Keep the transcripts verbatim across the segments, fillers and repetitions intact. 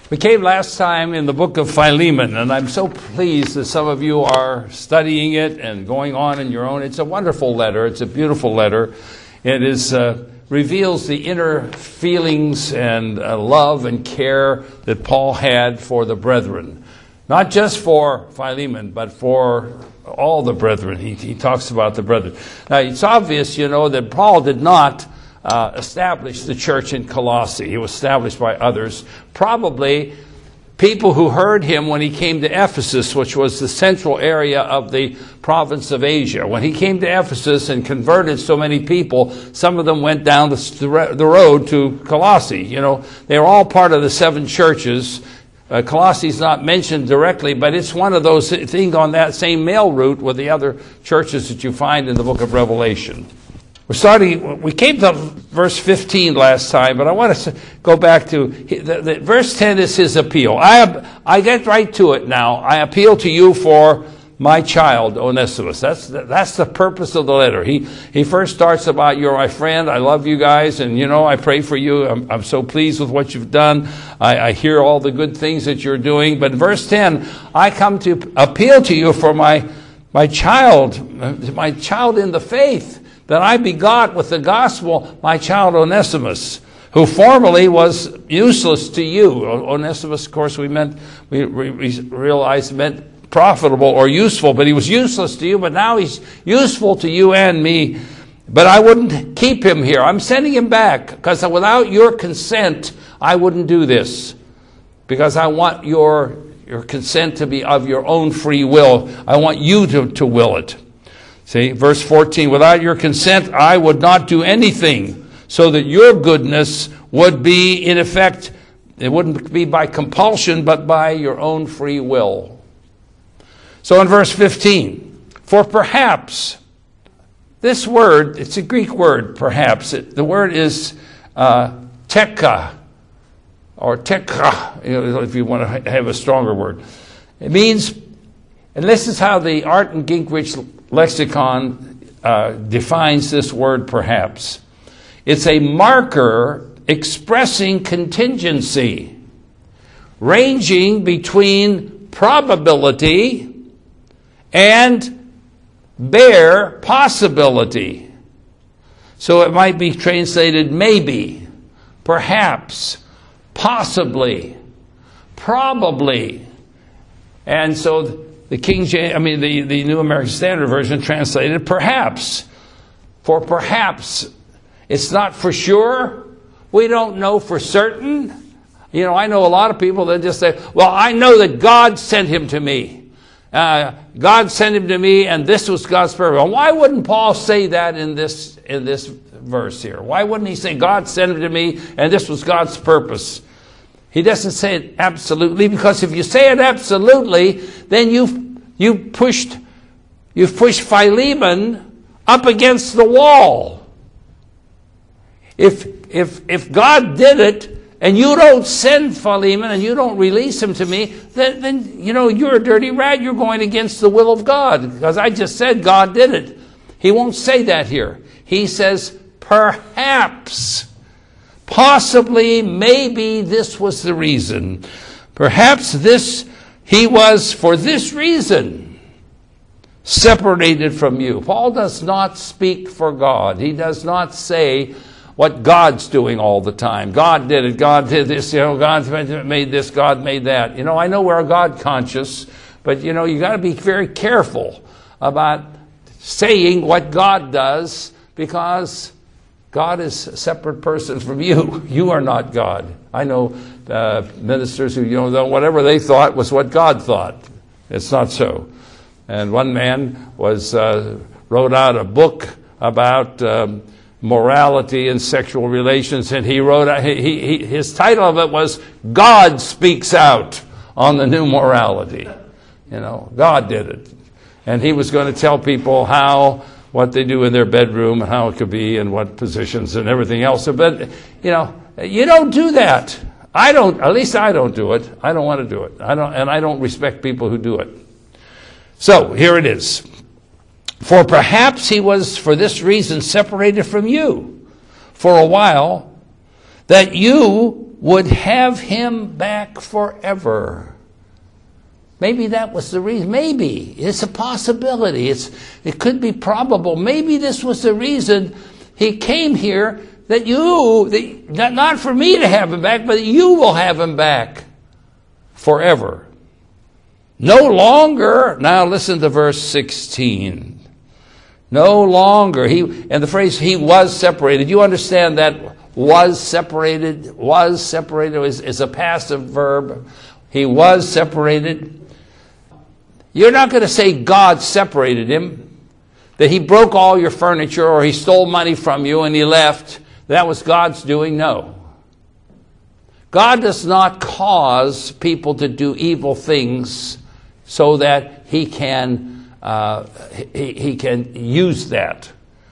We came last time in the book of Philemon, and I'm so pleased that some of you are studying it and going on in your own. It's a wonderful letter. It's a beautiful letter. It is uh, reveals the inner feelings and uh, love and care that Paul had for the brethren. Not just for Philemon, but for all the brethren. He, he talks about the brethren. Now, it's obvious, you know, that Paul did not Uh, established the church in Colossae. It was established by others. Probably people who heard him when he came to Ephesus, which was the central area of the province of Asia. When he came to Ephesus and converted so many people, some of them went down the, the road to Colossae. You know, they were all part of the seven churches. Uh, Colossae is not mentioned directly, but it's one of those things on that same mail route with the other churches that you find in the book of Revelation. We're starting, we came to verse fifteen last time, but I want to go back to, the, the, verse ten is his appeal. I, I get right to it now. I appeal to you for my child, Onesimus. That's, that's the purpose of the letter. He, he first starts about, you're my friend, I love you guys, and you know, I pray for you. I'm, I'm so pleased with what you've done. I, I hear all the good things that you're doing. But verse ten, I come to appeal to you for my, my child, my child in the faith, that I begot with the gospel, my child Onesimus, who formerly was useless to you. Onesimus, of course, we meant we, we realized meant profitable or useful, but he was useless to you. But now he's useful to you and me. But I wouldn't keep him here. I'm sending him back because without your consent, I wouldn't do this, because I want your your consent to be of your own free will. I want you to, to will it. See, verse fourteen, without your consent, I would not do anything, so that your goodness would be, in effect, it wouldn't be by compulsion, but by your own free will. So in verse fifteen, for perhaps, this word, it's a Greek word, perhaps. It, the word is uh, tekka, or tekra, if you want to have a stronger word. It means, and this is how the Art and Gingrich lexicon uh, defines this word perhaps. It's a marker expressing contingency, ranging between probability and bare possibility. So it might be translated maybe, perhaps, possibly, probably. And so the King James, I mean, the, the New American Standard Version translated perhaps. For perhaps, it's not for sure. We don't know for certain. You know, I know a lot of people that just say, well, I know that God sent him to me. Uh, God sent him to me, and this was God's purpose. Well, why wouldn't Paul say that in this in this verse here? Why wouldn't he say God sent him to me, and this was God's purpose? He doesn't say it absolutely, because if you say it absolutely, then you've you pushed you've pushed Philemon up against the wall. If if if God did it and you don't send Philemon and you don't release him to me, then then you know you're a dirty rat. You're going against the will of God, because I just said God did it. He won't say that here. He says perhaps. Possibly, maybe this was the reason. Perhaps this, he was for this reason separated from you. Paul does not speak for God. He does not say what God's doing all the time. God did it. God did this. You know, God made this. God made that. You know, I know we're God conscious, but you know, you got to be very careful about saying what God does, because God is a separate person from you. You are not God. I know uh, ministers who, you know, whatever they thought was what God thought. It's not so. And one man was uh, wrote out a book about um, morality and sexual relations, and he wrote he, he, his title of it was "God Speaks Out on the New Morality." You know, God did it, and he was going to tell people how, what they do in their bedroom and how it could be and what positions and everything else. But, you know, you don't do that. I don't, at least I don't do it. I don't want to do it. I don't, and I don't respect people who do it. So, here it is. For perhaps he was for this reason separated from you for a while, that you would have him back forever. Maybe that was the reason. Maybe. It's a possibility. It's, it could be probable. Maybe this was the reason he came here, that you, that, not for me to have him back, but you will have him back forever. No longer, now listen to verse sixteen. No longer, he, and the phrase, he was separated. You understand that was separated, was separated is, is a passive verb. He was separated. You're not going to say God separated him, that he broke all your furniture or he stole money from you and he left. That was God's doing. No. God does not cause people to do evil things so that he can uh, he, he can use that.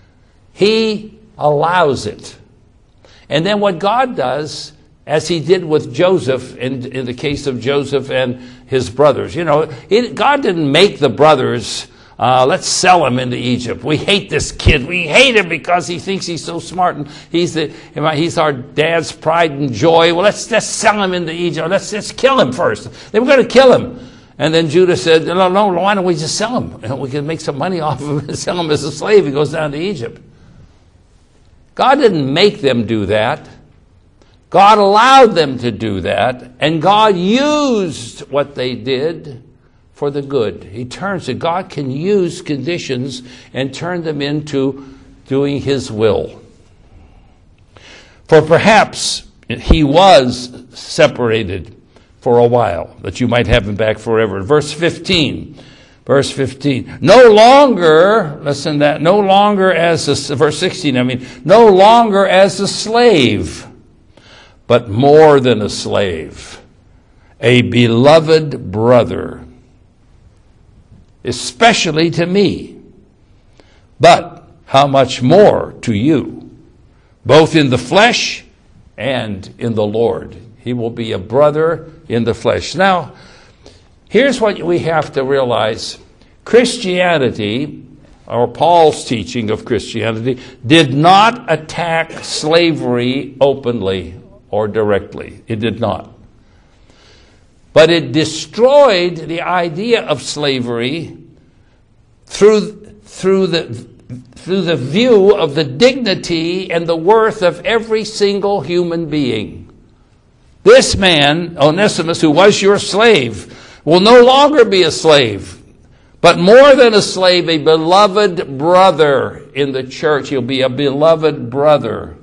He allows it. And then what God does, as he did with Joseph, in, in the case of Joseph and his brothers. You know, it, God didn't make the brothers, uh, let's sell him into Egypt. We hate this kid. We hate him because he thinks he's so smart and he's the he's our dad's pride and joy. Well, let's let's sell him into Egypt. Let's let's kill him first. They were going to kill him. And then Judah said, no, no, why don't we just sell him? We can make some money off of him and sell him as a slave. He goes down to Egypt. God didn't make them do that. God allowed them to do that, and God used what they did for the good. He turns it. God can use conditions and turn them into doing his will. For perhaps he was separated for a while, that you might have him back forever. Verse fifteen. Verse fifteen. No longer, listen to that, no longer as a, verse sixteen, I mean, no longer as a slave, but more than a slave, a beloved brother, especially to me, but how much more to you, both in the flesh and in the Lord. He will be a brother in the flesh. Now, here's what we have to realize. Christianity, or Paul's teaching of Christianity, did not attack slavery openly or directly. It did not. But it destroyed the idea of slavery through, through, the, through the view of the dignity and the worth of every single human being. This man, Onesimus, who was your slave, will no longer be a slave, but more than a slave, a beloved brother in the church. He'll be a beloved brother.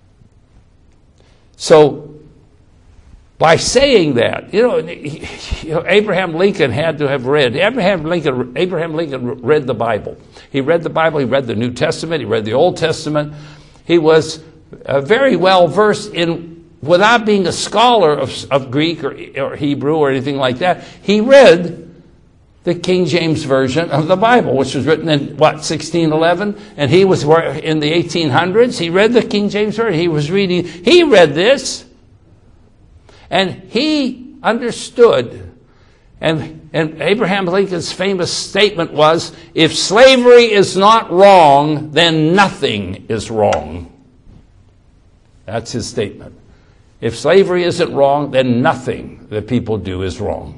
So, by saying that, you know, you know, Abraham Lincoln had to have read, Abraham Lincoln, Abraham Lincoln read the Bible. He read the Bible, he read the New Testament, he read the Old Testament. He was uh, very well versed in, without being a scholar of, of Greek or, or Hebrew or anything like that, he read the King James Version of the Bible, which was written in, what, sixteen eleven? And he was in the eighteen hundreds. He read the King James Version. He was reading, he read this. And he understood. And, and Abraham Lincoln's famous statement was, if slavery is not wrong, then nothing is wrong. That's his statement. If slavery isn't wrong, then nothing that people do is wrong.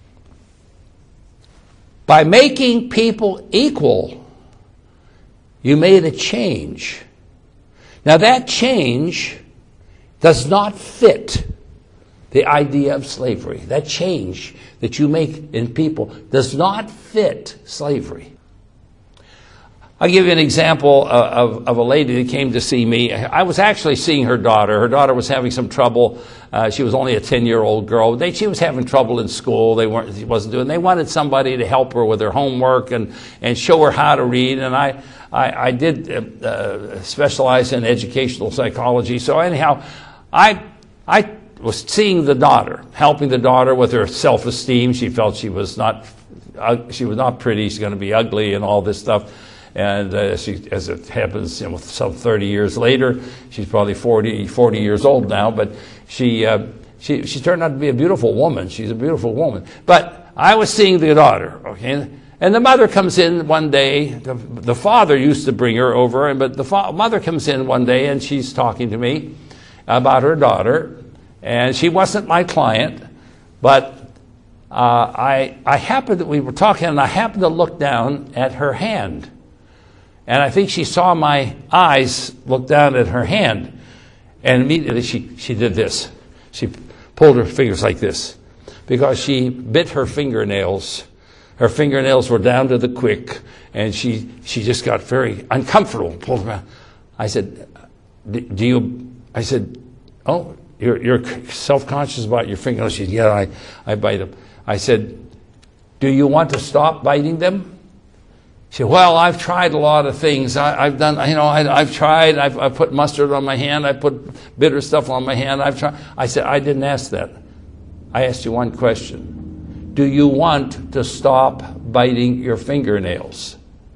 By making people equal, you made a change. Now that change does not fit the idea of slavery. That change that you make in people does not fit slavery. I'll give you an example of, of a lady that came to see me. I was actually seeing her daughter. Her daughter was having some trouble. Uh, she was only a ten-year-old girl. They, she was having trouble in school. They weren't. She wasn't doing. They wanted somebody to help her with her homework and, and show her how to read. And I I, I did uh, specialize in educational psychology. So anyhow, I I was seeing the daughter, helping the daughter with her self-esteem. She felt she was not uh, she was not pretty. She's going to be ugly and all this stuff. And uh, she, as it happens, you know, some thirty years later, she's probably forty, forty years old now, but she, uh, she, she turned out to be a beautiful woman. She's a beautiful woman. But I was seeing the daughter, okay? And the mother comes in one day. The, the father used to bring her over, but the fa- mother comes in one day, and she's talking to me about her daughter. And she wasn't my client, but uh, I, I happened, we were talking, and I happened to look down at her hand. And I think she saw my eyes look down at her hand. And immediately she, she did this. She pulled her fingers like this because she bit her fingernails. Her fingernails were down to the quick, and she, she just got very uncomfortable. Pulled them out. I said, do you, I said, oh, you're, you're self-conscious about your fingernails? She said, yeah, I, I bite them. I said, do you want to stop biting them? She said, well, I've tried a lot of things. I, I've done, you know, I, I've tried. I've, I've put mustard on my hand. I put bitter stuff on my hand. I've tried. I said, I didn't ask that. I asked you one question. Do you want to stop biting your fingernails?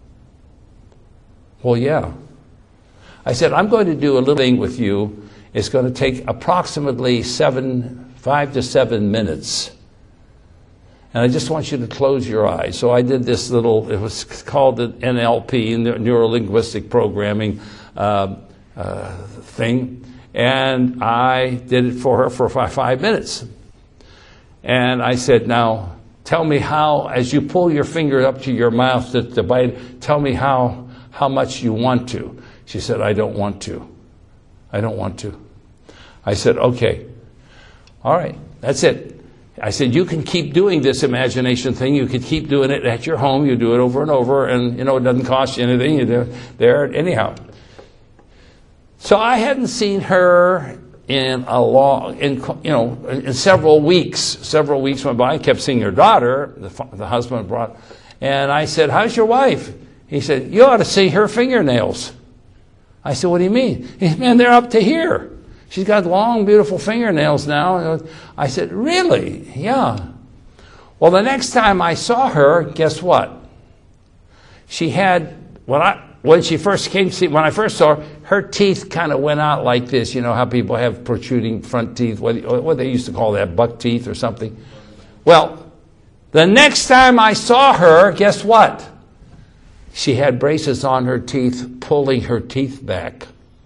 Well, yeah. I said, I'm going to do a little thing with you. It's going to take approximately seven, five to seven minutes. And I just want you to close your eyes. So I did this little, it was called the N L P, Neuro-Linguistic Programming uh, uh, thing. And I did it for her for five, five minutes. And I said, now, tell me how, as you pull your finger up to your mouth to, to bite, tell me how, how much you want to. She said, I don't want to. I don't want to. I said, okay. All right, that's it. I said, you can keep doing this imagination thing. You could keep doing it at your home. You do it over and over, and, you know, it doesn't cost you anything. You do it there. Anyhow. So I hadn't seen her in a long, in, you know, in several weeks. Several weeks went by. I kept seeing her daughter, the, the husband brought, and I said, how's your wife? He said, you ought to see her fingernails. I said, what do you mean? He said, man, they're up to here. She's got long, beautiful fingernails now. I said, really? Yeah. Well, the next time I saw her, guess what? She had, when I when she first came to see, when I first saw her, her teeth kind of went out like this. You know how people have protruding front teeth, what, what they used to call that, buck teeth or something. Well, the next time I saw her, guess what? She had braces on her teeth, pulling her teeth back.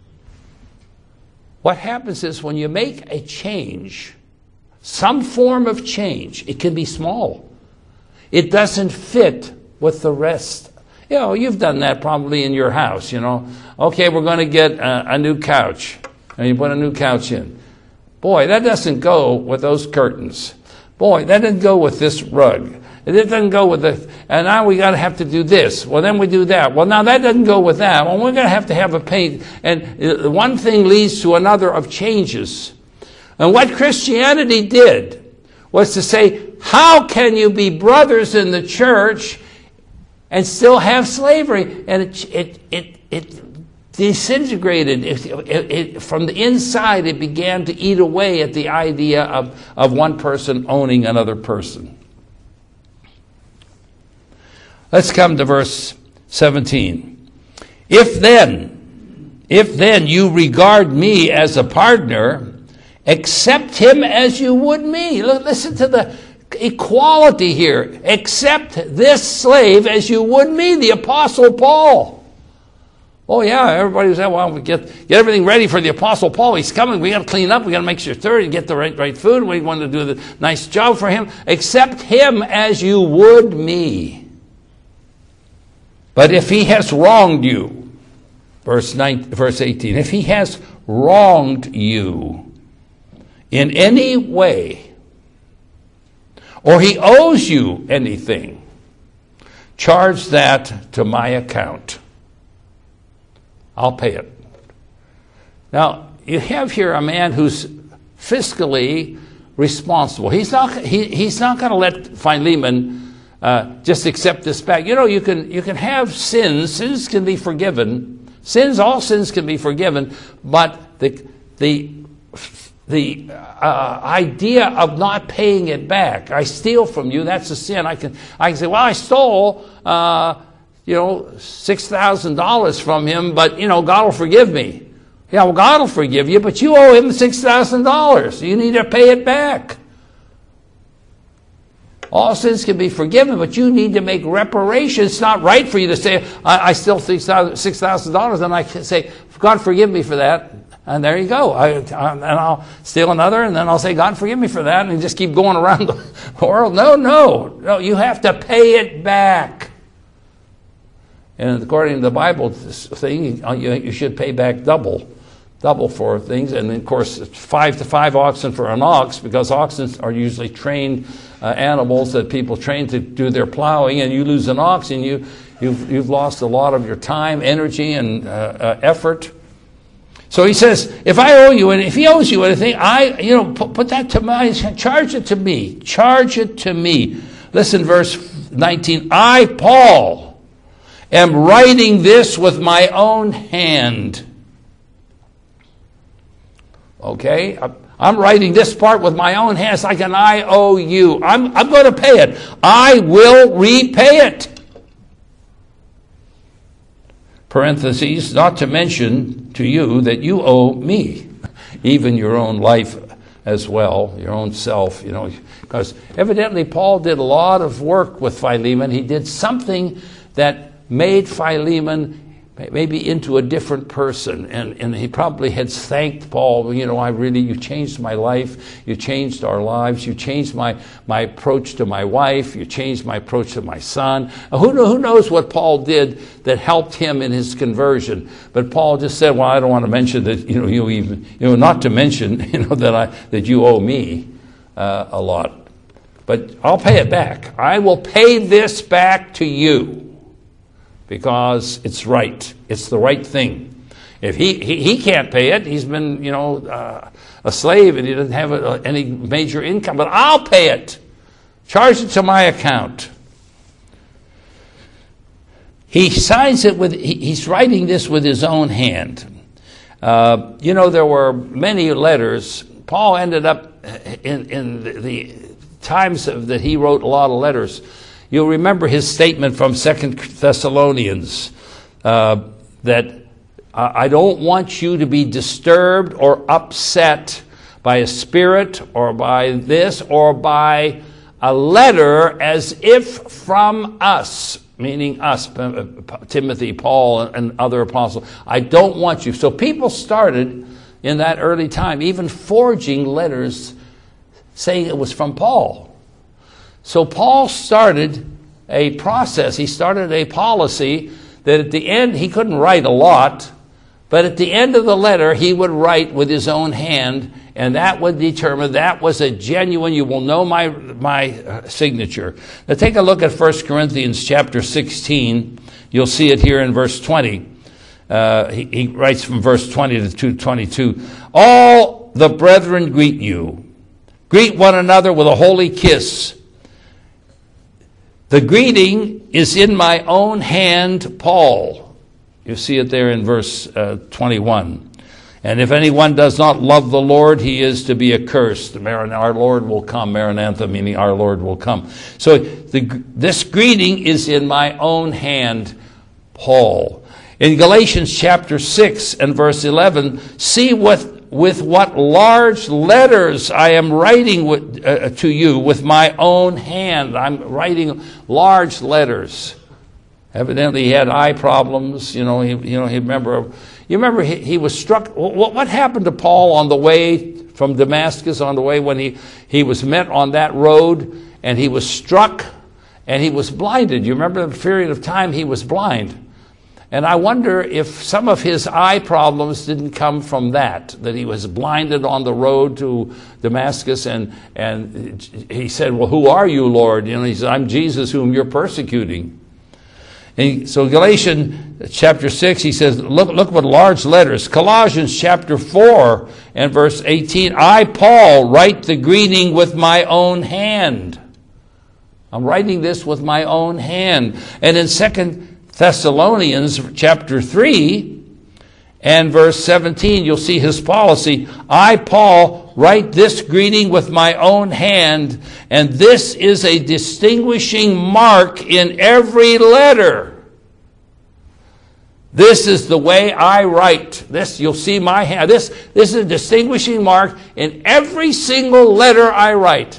What happens is when you make a change, some form of change, it can be small. It doesn't fit with the rest. You know, you've done that probably in your house, you know. Okay, we're going to get a, a new couch. And you put a new couch in. Boy, that doesn't go with those curtains. Boy, that doesn't go with this rug. It doesn't go with the, and now we got to have to do this. Well, then we do that. Well, now that doesn't go with that. Well, we're going to have to have a paint. And one thing leads to another of changes. And what Christianity did was to say, how can you be brothers in the church and still have slavery? And it it it, it disintegrated. It, it, it, from the inside, it began to eat away at the idea of, of one person owning another person. Let's come to verse seventeen. If then, if then you regard me as a partner, accept him as you would me. Listen to the equality here. Accept this slave as you would me, the Apostle Paul. Oh yeah, everybody was saying, well, we get, get everything ready for the Apostle Paul. He's coming. We got to clean up. We got to make sure thirty, get the right, right food. We want to do the nice job for him. Accept him as you would me. But if he has wronged you, verse nine, verse eighteen, if he has wronged you in any way, or he owes you anything, charge that to my account. I'll pay it. Now, you have here a man who's fiscally responsible. He's not, he, he's not going to let Philemon Uh, just accept this back. You know, you can you can have sins. Sins can be forgiven. Sins, all sins can be forgiven. But the the the uh, idea of not paying it back. I steal from you. That's a sin. I can I can say, well, I stole uh, you know six thousand dollars from him, but you know God will forgive me. Yeah, well, God will forgive you, but you owe him six thousand dollars. You need to pay it back. All sins can be forgiven, but you need to make reparation. It's not right for you to say, I, I still six thousand dollars, and I can say, God forgive me for that. And there you go. I, and I'll steal another, and then I'll say, God, forgive me for that, and just keep going around the world. No, no. No, you have to pay it back. And according to the Bible thing, you should pay back double. Double for things. And of course, five to five oxen for an ox, because oxen are usually trained uh, animals that people train to do their plowing, and you lose an ox, and you, you've, you've lost a lot of your time, energy, and uh, uh, effort. So he says, if I owe you, and if he owes you anything, I, you know, put, put that to my, charge it to me. Charge it to me. Listen, verse nineteen. I, Paul, am writing this with my own hand. Okay? I'm writing this part with my own hand. It's like an I O U. I'm, I'm going to pay it. I will repay it. Parentheses, not to mention to you that you owe me, even your own life as well, your own self, you know, because evidently Paul did a lot of work with Philemon. He did something that made Philemon maybe into a different person, and, and he probably had thanked Paul, you know, I really, you changed my life, you changed our lives, you changed my, my approach to my wife, you changed my approach to my son. Who, who knows what Paul did that helped him in his conversion? But Paul just said, well, I don't want to mention that, you know, you even, you know, not to mention, you know, that I, that you owe me uh, a lot. But I'll pay it back. I will pay this back to you. Because it's right. It's the right thing. If he, he, he can't pay it, he's been, you know, uh, a slave and he doesn't have a, any major income. But I'll pay it. Charge it to my account. He signs it with, he, he's writing this with his own hand. Uh, you know, there were many letters. Paul ended up in, in the, the times of, that he wrote a lot of letters. You'll remember his statement from Second Thessalonians uh, that I don't want you to be disturbed or upset by a spirit or by this or by a letter as if from us, meaning us, Timothy, Paul, and other apostles. I don't want you. So people started in that early time even forging letters saying it was from Paul. So Paul started a process. He started a policy that at the end, he couldn't write a lot, but at the end of the letter, he would write with his own hand, and that would determine that was a genuine, you will know my, my signature. Now take a look at First Corinthians chapter sixteen. You'll see it here in verse twenty. Uh, he, he writes from verse twenty to two twenty-two. All the brethren greet you. Greet one another with a holy kiss. The greeting is in my own hand, Paul. You see it there in verse uh, twenty-one. And if anyone does not love the Lord, he is to be accursed. Our Lord will come. Maranatha, meaning our Lord will come. So the, this greeting is in my own hand, Paul. In Galatians chapter six and verse eleven, see what with what large letters I am writing with, uh, to you with my own hand. I'm writing large letters. Evidently, he had eye problems. You know, he, you know, he remember. You remember he, he was struck. What, what happened to Paul on the way from Damascus? On the way when he he was met on that road and he was struck and he was blinded. You remember the period of time he was blind. And I wonder if some of his eye problems didn't come from that, that he was blinded on the road to Damascus, and, and he said, well, who are you, Lord? You know, he said, I'm Jesus whom you're persecuting. And he, so Galatians chapter six, he says, look, look what large letters. Colossians chapter four and verse eighteen, I, Paul, write the greeting with my own hand. I'm writing this with my own hand. And in Second Thessalonians chapter three and verse seventeen, you'll see his policy. I, Paul, write this greeting with my own hand, and this is a distinguishing mark in every letter. This is the way I write. This, you'll see my hand. This, this is a distinguishing mark in every single letter I write.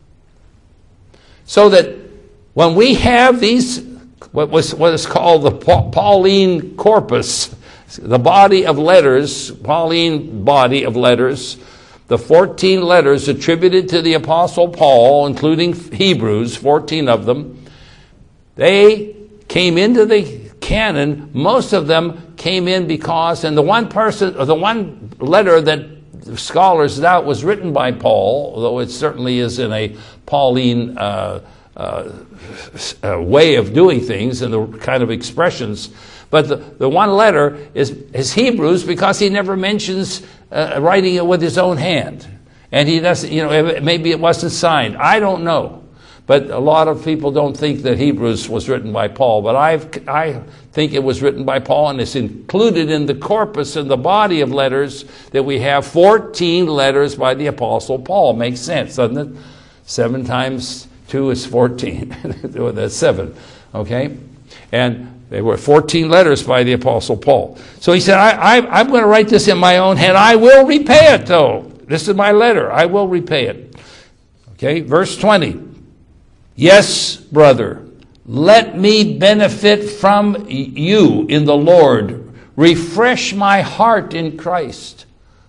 So that when we have these what was what is called the Pauline corpus, the body of letters, Pauline body of letters, the fourteen letters attributed to the Apostle Paul, including Hebrews, fourteen of them, they came into the canon. Most of them came in because, and the one person, or the one letter that scholars doubt was written by Paul, though it certainly is in a Pauline uh, uh, uh, way of doing things and the kind of expressions. But the, the one letter is, is Hebrews, because he never mentions uh, writing it with his own hand. And he doesn't, you know, maybe it wasn't signed. I don't know. But a lot of people don't think that Hebrews was written by Paul. But I've, I think it was written by Paul, and it's included in the corpus, in the body of letters, that we have fourteen letters by the Apostle Paul. Makes sense, doesn't it? Seven times two is fourteen. That's seven, okay? And there were fourteen letters by the Apostle Paul. So he said, I, I, I'm going to write this in my own hand. I will repay it, though. This is my letter. I will repay it. Okay, verse twenty. Yes, brother, let me benefit from you in the Lord. Refresh my heart in Christ.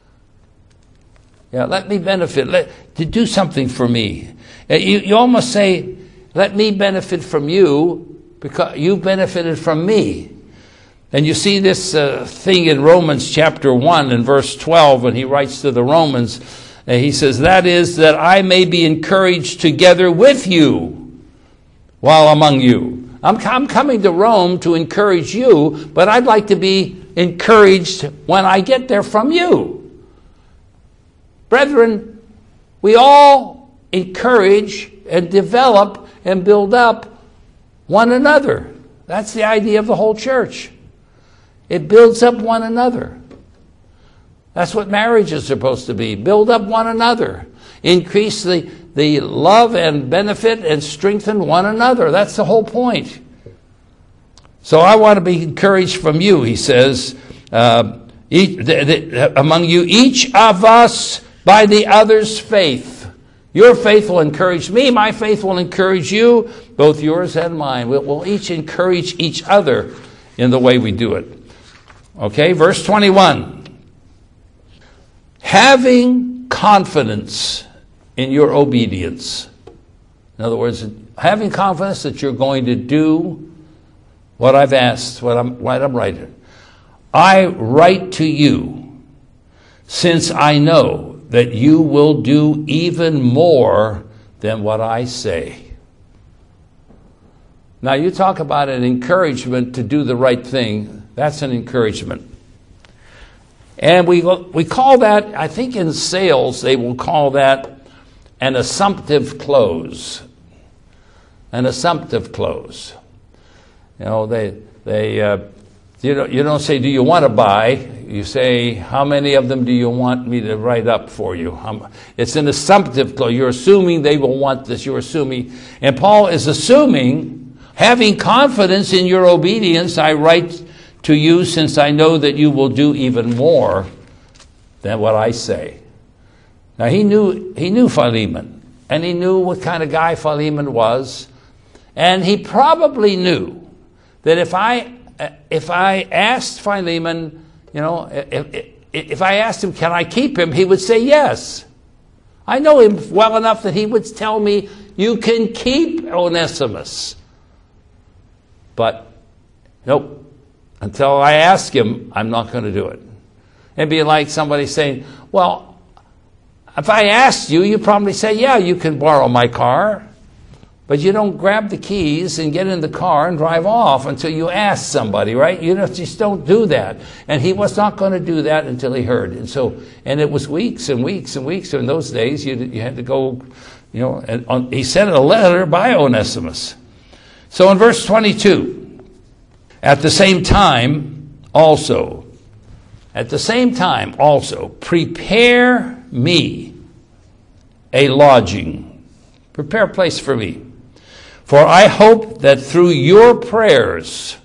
Yeah, let me benefit. Let, to do something for me. You, you almost say, let me benefit from you because you benefited from me. And you see this uh, thing in Romans chapter one and verse twelve when he writes to the Romans. And he says, that is, that I may be encouraged together with you while among you. I'm, I'm coming to Rome to encourage you, but I'd like to be encouraged when I get there from you. Brethren, we all encourage and develop and build up one another. That's the idea of the whole church. It builds up one another. That's what marriage is supposed to be. Build up one another. Increase the, the love and benefit and strengthen one another. That's the whole point. So I want to be encouraged from you, he says, uh, each, the, the, among you, each of us by the other's faith. Your faith will encourage me. My faith will encourage you. Both yours and mine. We'll, we'll each encourage each other in the way we do it. Okay, verse twenty-one. Having confidence in your obedience. In other words, having confidence that you're going to do what I've asked, what I'm, what I'm writing. I write to you, since I know that you will do even more than what I say. Now, you talk about an encouragement to do the right thing. That's an encouragement. And we we call that, I think in sales, they will call that an assumptive close. An assumptive close. You know, they, they uh, you don't, you don't say, do you want to buy? You say, how many of them do you want me to write up for you? Um, it's an assumptive close. You're assuming they will want this. You're assuming. And Paul is assuming, having confidence in your obedience, I write to you, since I know that you will do even more than what I say. Now, he knew he knew Philemon, and he knew what kind of guy Philemon was, and he probably knew that if I if I asked Philemon, you know, if, if I asked him, can I keep him, he would say yes. I know him well enough that he would tell me, you can keep Onesimus. But, nope. Until I ask him, I'm not going to do it. It'd be like somebody saying, well, if I asked you, you'd probably say, yeah, you can borrow my car. But you don't grab the keys and get in the car and drive off until you ask somebody, right? You know, just don't do that. And he was not going to do that until he heard. And so, and it was weeks and weeks and weeks. In those days, you, you had to go, you know, and on, he sent a letter by Onesimus. So in verse twenty-two, at the same time, also, at the same time, also, prepare me a lodging. Prepare a place for me. For I hope that through your prayers,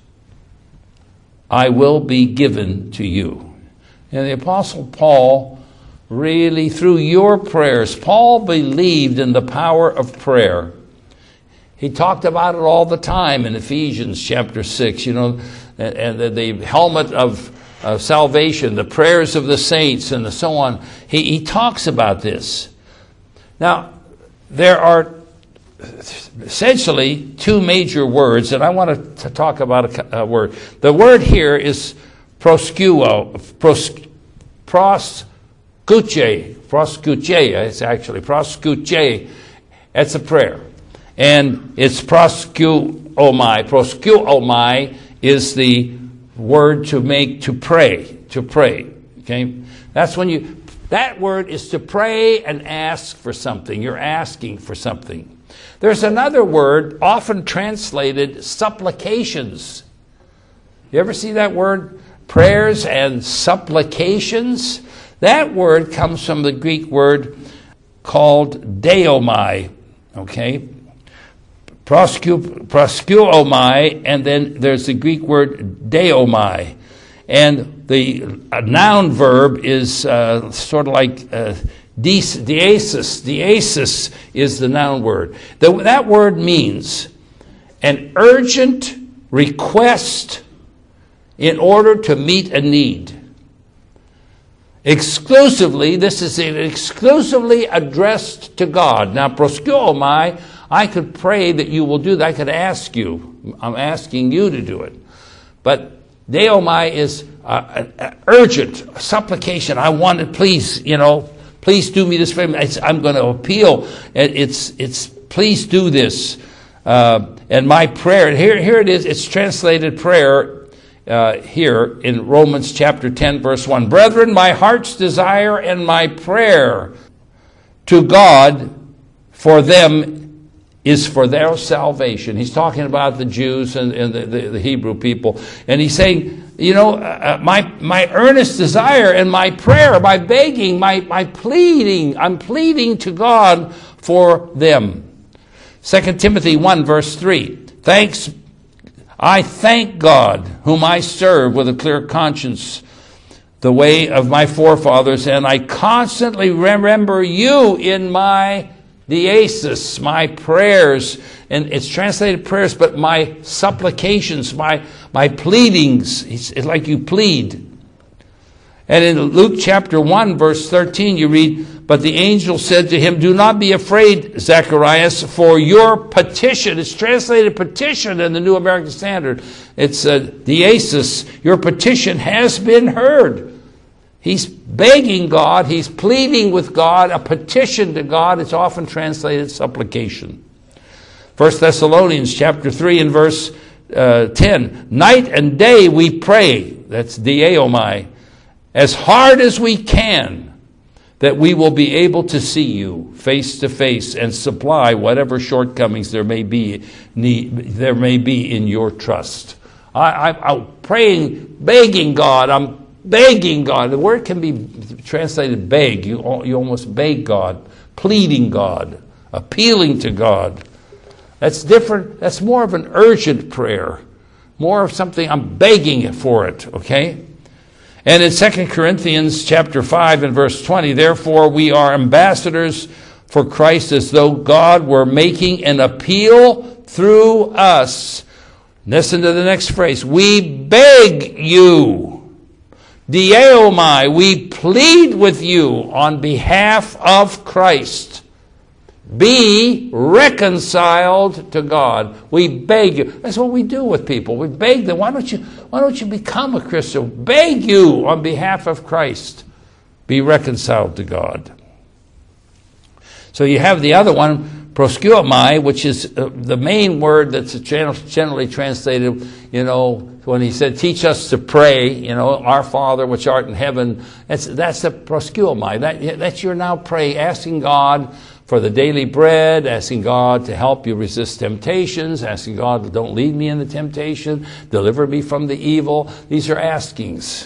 I will be given to you. And the Apostle Paul, really, through your prayers, Paul believed in the power of prayer. He talked about it all the time in Ephesians chapter six, you know, and the helmet of of salvation, the prayers of the saints, and so on. He, he talks about this. Now, there are essentially two major words, and I want to talk about a, a word. The word here is proskuo, pros, proskuche, proskuche, it's actually proskuche. It's a prayer. And it's proskuomai. Proskuomai is the word to make, to pray, to pray. Okay? That's when you, that word is to pray and ask for something. You're asking for something. There's another word often translated supplications. You ever see that word? Prayers and supplications. That word comes from the Greek word called deomai. Okay? Prosku, proskuomai, and then there's the Greek word deomai. And the noun verb is uh, sort of like uh, diesis. Diesis is the noun word. The, that word means an urgent request in order to meet a need. Exclusively, this is exclusively addressed to God. Now, proskuomai, I could pray that you will do that. I could ask you. I'm asking you to do it. But deomai is uh, an urgent supplication. I want it, please, you know, please do me this favor. It's, I'm going to appeal. It's, it's, please do this. Uh, and my prayer, here, here it is. It's translated prayer uh, here in Romans chapter ten, verse one. Brethren, my heart's desire and my prayer to God for them is for their salvation. He's talking about the Jews and, and the, the, the Hebrew people. And he's saying, you know, uh, my my earnest desire and my prayer, my begging, my, my pleading, I'm pleading to God for them. Second Timothy one, verse three. Thanks, I thank God, whom I serve with a clear conscience, the way of my forefathers, and I constantly remember you in my diesis, my prayers, and it's translated prayers, but my supplications, my my pleadings. It's, it's like you plead. And in Luke chapter one, verse thirteen, you read, but the angel said to him, do not be afraid, Zacharias, for your petition. It's translated petition in the New American Standard. It's a diesis. Your petition has been heard. He's begging God, he's pleading with God, a petition to God. It's often translated supplication. First Thessalonians chapter three and verse uh, ten. Night and day we pray, that's deomai, as hard as we can, that we will be able to see you face to face and supply whatever shortcomings there may be, need, there may be in your trust. I, I, I'm praying, begging God, I'm begging God. The word can be translated beg. You, you almost beg God, pleading God, appealing to God. That's different. That's more of an urgent prayer. More of something, I'm begging for it, okay? And in Second Corinthians chapter five and verse twenty, therefore we are ambassadors for Christ as though God were making an appeal through us. Listen to the next phrase. We beg you. Deomai, we plead with you on behalf of Christ. Be reconciled to God. We beg you. That's what we do with people. We beg them. Why don't you, why don't you become a Christian? Beg you on behalf of Christ. Be reconciled to God. So you have the other one, proskuomai, which is uh, the main word that's generally translated, you know, when he said, teach us to pray, you know, our Father which art in heaven. That's, that's the proskuomai. That, that's your now pray, asking God for the daily bread, asking God to help you resist temptations, asking God, don't lead me into temptation, deliver me from the evil. These are askings.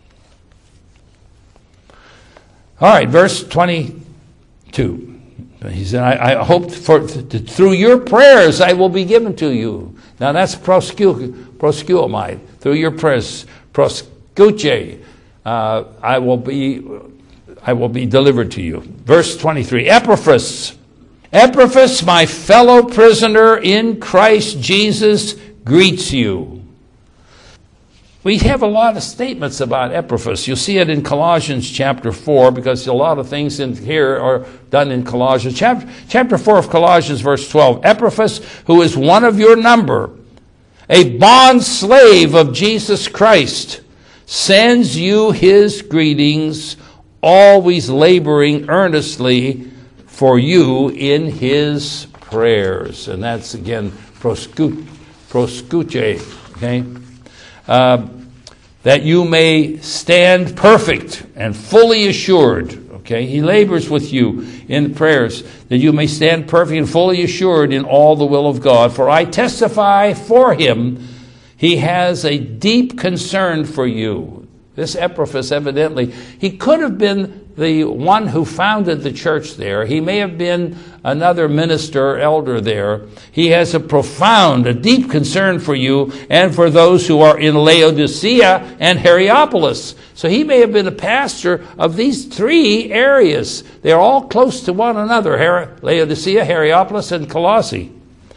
All right, verse twenty-two. He said, I, I hope for through your prayers I will be given to you. Now that's proskuomai. Through your prayers, proskuche, uh, I will be I will be delivered to you. Verse twenty-three. Epaphras, Epaphras, my fellow prisoner in Christ Jesus, greets you. We have a lot of statements about Epaphras. You'll see it in Colossians chapter four, because a lot of things in here are done in Colossians. Chapter, chapter four of Colossians, verse twelve. Epaphras, who is one of your number, a bond slave of Jesus Christ, sends you his greetings, always laboring earnestly for you in his prayers. And that's, again, proscu- proscuche, okay? Uh, that you may stand perfect and fully assured. Okay, he labors with you in prayers, that you may stand perfect and fully assured in all the will of God. For I testify for him, he has a deep concern for you. This Epaphras, evidently, he could have been the one who founded the church there. He may have been another minister, elder there. He has a profound, a deep concern for you and for those who are in Laodicea and Hierapolis. So he may have been a pastor of these three areas. They're all close to one another, Laodicea, Hierapolis, and Colossae.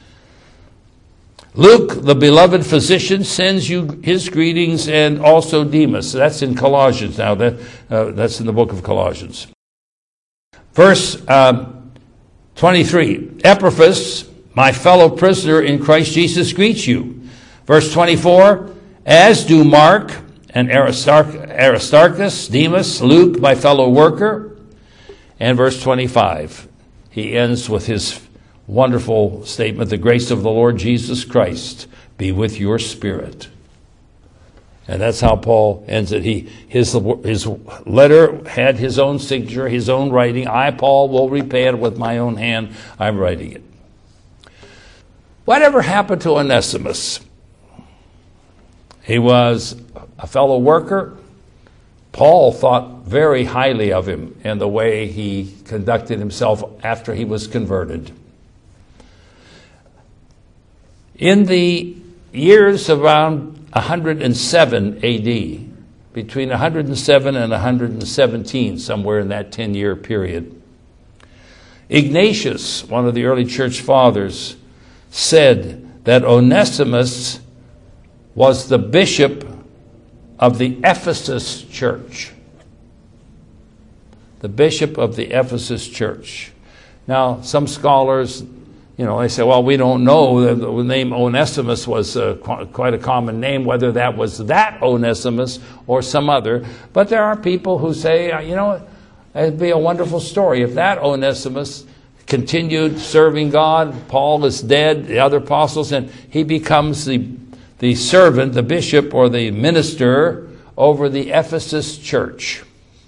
Luke, the beloved physician, sends you his greetings, and also Demas. That's in Colossians now. That, uh, that's in the book of Colossians. Verse uh, twenty-three. Epaphras, my fellow prisoner in Christ Jesus, greets you. Verse twenty-four. As do Mark and Aristarch- Aristarchus, Demas, Luke, my fellow worker. And verse twenty-five. He ends with his wonderful statement, the grace of the Lord Jesus Christ be with your spirit. And that's how Paul ends it. He, his, his letter had his own signature, his own writing. I, Paul, will repay it with my own hand. I'm writing it. Whatever happened to Onesimus? He was a fellow worker. Paul thought very highly of him and the way he conducted himself after he was converted. In the years around one hundred seven A D, between one hundred seven and one hundred seventeen, somewhere in that ten-year period, Ignatius, one of the early church fathers, said that Onesimus was the bishop of the Ephesus church. The bishop of the Ephesus church. Now, some scholars, you know, they say, well, we don't know. The name Onesimus was uh, qu- quite a common name, whether that was that Onesimus or some other. But there are people who say, uh, you know, it'd be a wonderful story if that Onesimus continued serving God. Paul is dead, the other apostles, and he becomes the, the servant, the bishop, or the minister over the Ephesus church.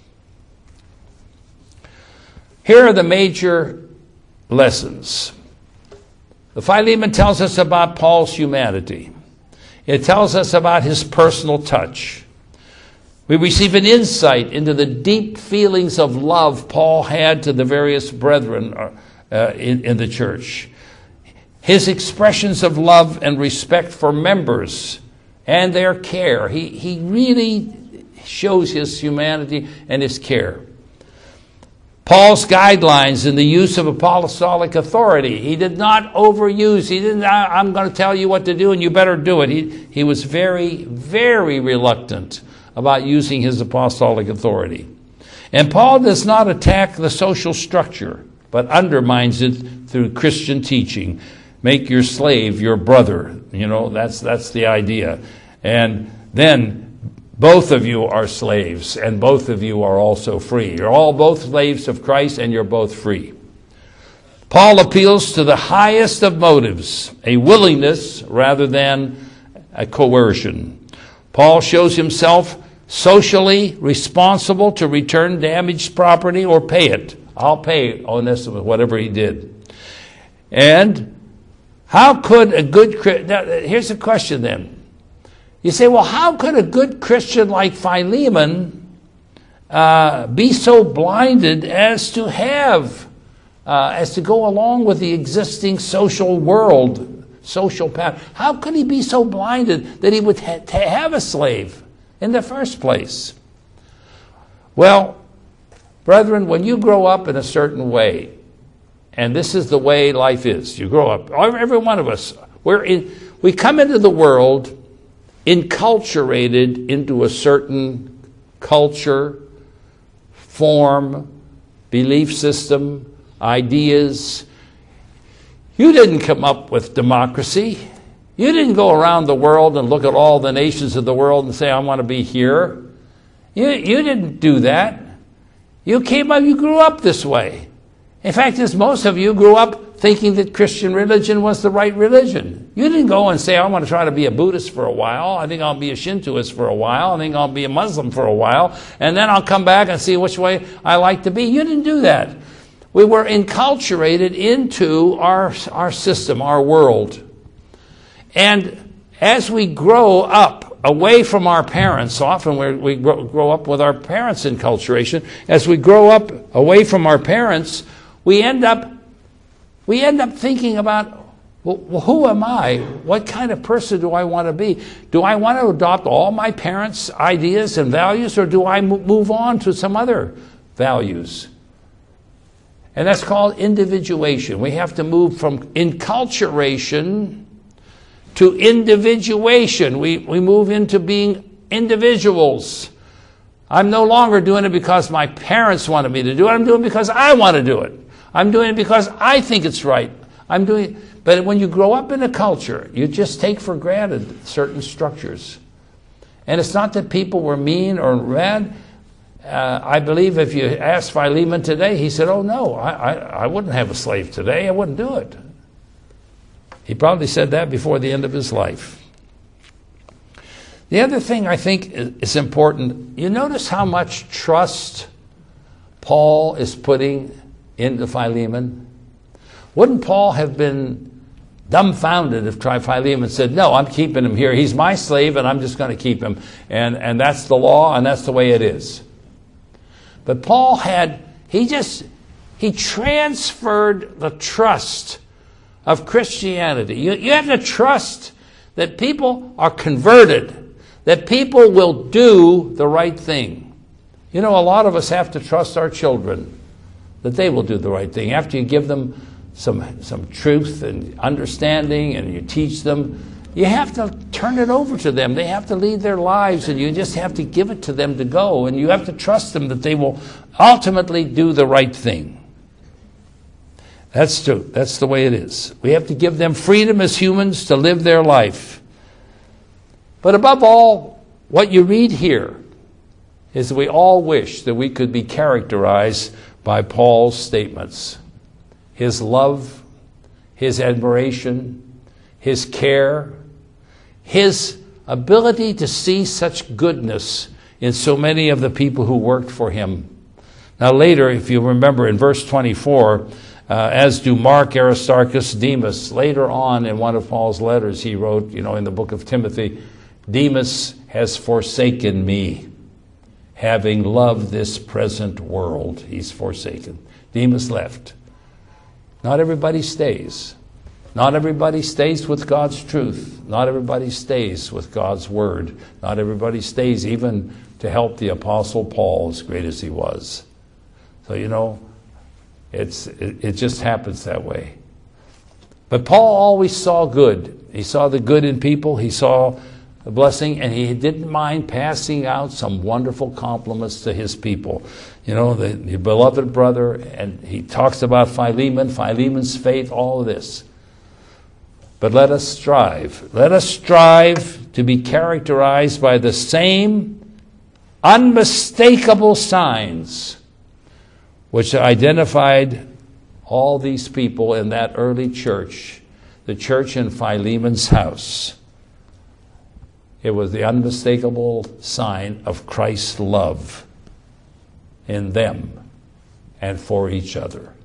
Here are the major lessons. The Philemon tells us about Paul's humanity. It tells us about his personal touch. We receive an insight into the deep feelings of love Paul had to the various brethren uh, in, in the church. His expressions of love and respect for members and their care. He, he really shows his humanity and his care. Paul's guidelines in the use of apostolic authority. He did not overuse. He didn't, I'm going to tell you what to do and you better do it. He, he was very, very reluctant about using his apostolic authority. And Paul does not attack the social structure, but undermines it through Christian teaching. Make your slave your brother. You know, that's, that's the idea. And then both of you are slaves, and both of you are also free. You're all both slaves of Christ, and you're both free. Paul appeals to the highest of motives, a willingness rather than a coercion. Paul shows himself socially responsible to return damaged property or pay it. I'll pay Onesimus whatever he did. And how could a good Christian... Now, here's the question then. You say, well, how could a good Christian like Philemon uh, be so blinded as to have, uh, as to go along with the existing social world, social pattern? How could he be so blinded that he would ha- to have a slave in the first place? Well, brethren, when you grow up in a certain way, and this is the way life is, you grow up, every one of us, we're in, we come into the world enculturated into a certain culture, form, belief system, ideas. You didn't come up with democracy. You didn't go around the world and look at all the nations of the world and say, I want to be here. You, you didn't do that. You came up, you grew up this way. In fact, as most of you grew up thinking that Christian religion was the right religion. You didn't go and say, I want to try to be a Buddhist for a while. I think I'll be a Shintoist for a while. I think I'll be a Muslim for a while. And then I'll come back and see which way I like to be. You didn't do that. We were enculturated into our, our system, our world. And as we grow up away from our parents, often we're, we grow, grow up with our parents' enculturation. As we grow up away from our parents, we end up we end up thinking about, well, who am I? What kind of person do I want to be? Do I want to adopt all my parents' ideas and values, or do I move on to some other values? And that's called individuation. We have to move from enculturation to individuation. We, we move into being individuals. I'm no longer doing it because my parents wanted me to do it. I'm doing it because I want to do it. I'm doing it because I think it's right. I'm doing it. But when you grow up in a culture, you just take for granted certain structures. And it's not that people were mean or bad. Uh, I believe if you asked Philemon today, he said, oh no, I, I, I wouldn't have a slave today. I wouldn't do it. He probably said that before the end of his life. The other thing I think is important, you notice how much trust Paul is putting into Philemon? Wouldn't Paul have been dumbfounded if Philemon said, no, I'm keeping him here. He's my slave and I'm just going to keep him. And, and that's the law and that's the way it is. But Paul had, he just, he transferred the trust of Christianity. You, you have to trust that people are converted, that people will do the right thing. You know, a lot of us have to trust our children that they will do the right thing. After you give them some, some truth and understanding and you teach them, you have to turn it over to them. They have to lead their lives and you just have to give it to them to go. And you have to trust them that they will ultimately do the right thing. That's true. That's the way it is. We have to give them freedom as humans to live their life. But above all, what you read here is that we all wish that we could be characterized by Paul's statements. His love, his admiration, his care, his ability to see such goodness in so many of the people who worked for him. Now later, if you remember in verse twenty-four, uh, as do Mark, Aristarchus, Demas, later on in one of Paul's letters he wrote, you know, in the book of Timothy, Demas has forsaken me, having loved this present world. He's forsaken. Demas left. Not everybody stays. Not everybody stays with God's truth. Not everybody stays with God's word. Not everybody stays even to help the Apostle Paul, as great as he was. So, you know, it's it, it just happens that way. But Paul always saw good. He saw the good in people. He saw the blessing, and he didn't mind passing out some wonderful compliments to his people. You know, the, the beloved brother, and he talks about Philemon, Philemon's faith, all of this. But let us strive. Let us strive to be characterized by the same unmistakable signs which identified all these people in that early church, the church in Philemon's house. It was the unmistakable sign of Christ's love in them and for each other.